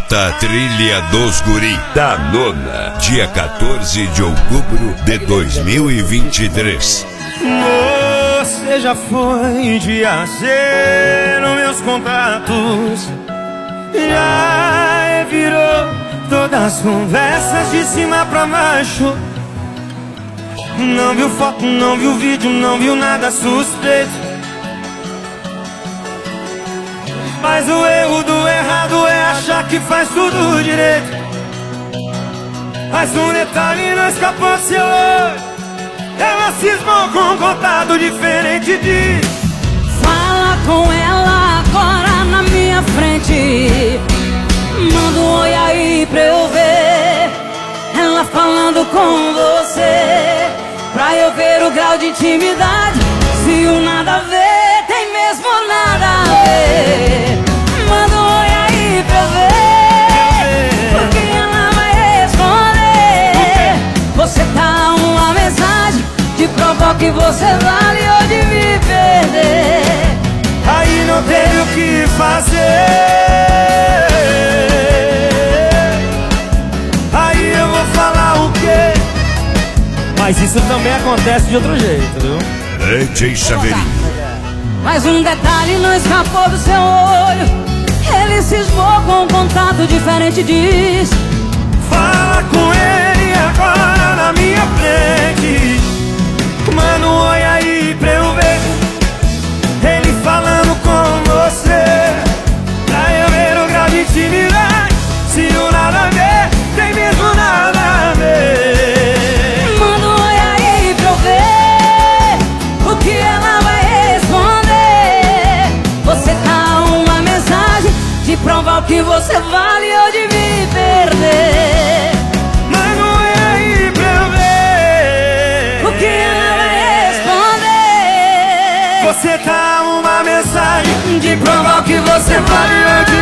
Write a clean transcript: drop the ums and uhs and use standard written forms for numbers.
Bota a trilha dos guri da nona, dia 14 de outubro de 2023. Você já foi de AC nos meus contatos, já virou todas as conversas de cima pra baixo. Não viu foto, não viu vídeo, não viu nada suspeito. Mas o erro do errado é achar que faz tudo direito. Mas um detalhe não escapou do seu olho, ela cismou com um contato diferente de... Fala com ela agora na minha frente, manda um oi aí pra eu ver ela falando com você, pra eu ver o grau de intimidade. Se o nada a ver tem mesmo nada a ver, manda um oi aí pra eu ver, porque ela vai responder. Você tá uma mensagem de provar que você vale ou de me perder. Aí não teve o que fazer, aí eu vou falar o quê? Mas isso também acontece de outro jeito, viu? DJ Saveirinho. Mas um detalhe não escapou do seu olho, ele cismou com um contato diferente, diz. Fala com ele agora na minha frente, manda um oi aí pra eu ver ele falando com você, pra eu ver o grau de intimidade. Se o nada a ver tem mesmo nada a ver, manda um oi aí pra eu ver o que ela vai responder. Você tá uma mensagem de provar o que você vale ou de me perder. manda um oi aí pra eu ver O que ela vai responder. Você tá uma mensagem de provar o que você vale ou de